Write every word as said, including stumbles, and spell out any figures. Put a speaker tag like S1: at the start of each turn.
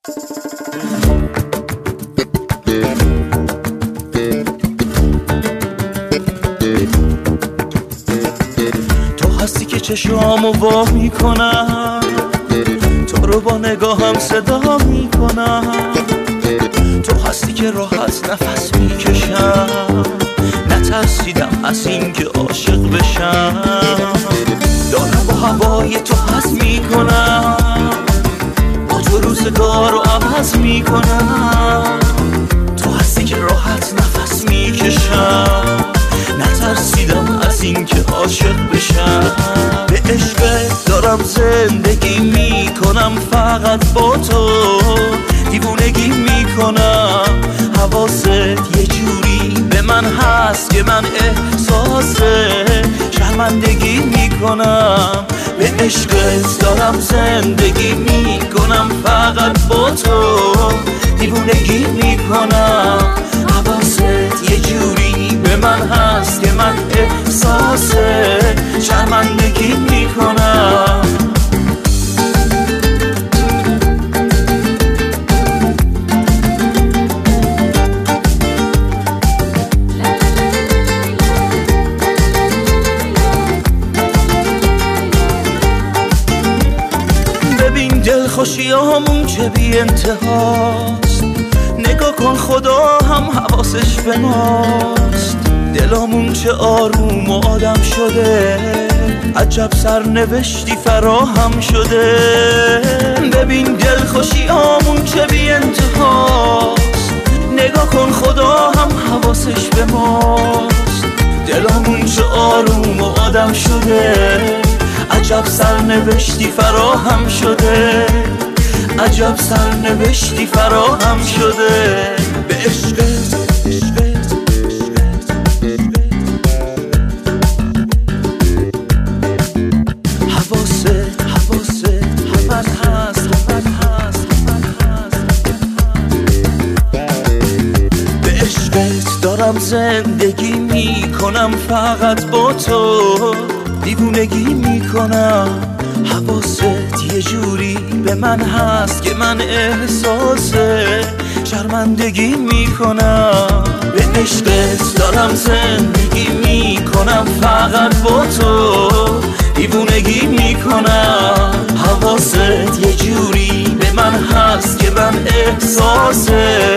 S1: تو هستی که چشامو وا میکنم، تو رو با نگاهم صدا میکنم، تو هستی که راحت نفس میکشم، نترسیدم از این که عاشق بشم. دارم با هوای تو حس میکنم، با تو روزگار رو عوض میکنم، تو هستی که راحت نفس میکشم، نترسیدم از این که عاشق بشم. به عشقت دارم زندگی میکنم، فقط با تو دیوونگی میکنم. حواست یه جوری به من هست که من احساس شرمندگی میکنم. به عشقت دارم زندگی میکنم، فقط با تو دیوونگی میکنم. حواست یه جوری به من هست که من احساس شرمندگی میکنم. ببین دلخوشیامون چه بی انتهاست، نگاه کن خدا هم حواسش به ماست. دلامون چه آروم و آدم شده، عجب سرنوشتی فراهم شده. ببین دلخوشیامون چه بی انتهاست، نگاه کن خدا هم حواسش به ماست. دلامون چه آروم و آدم شده، عجب سرنوشتی فراهم شده، عجب سرنوشتی فراهم شده. به عشقت حواست حواست همن هست همن هست همن هست. به عشقت دارم زندگی میکنم، فقط با تو دیوونگی میکنم. حواست یه جوری به من هست که من احساس شرمندگی میکنم. به عشقت دارم زندگی میکنم، فقط با تو دیوونگی میکنم. حواست یه جوری به من هست که من احساس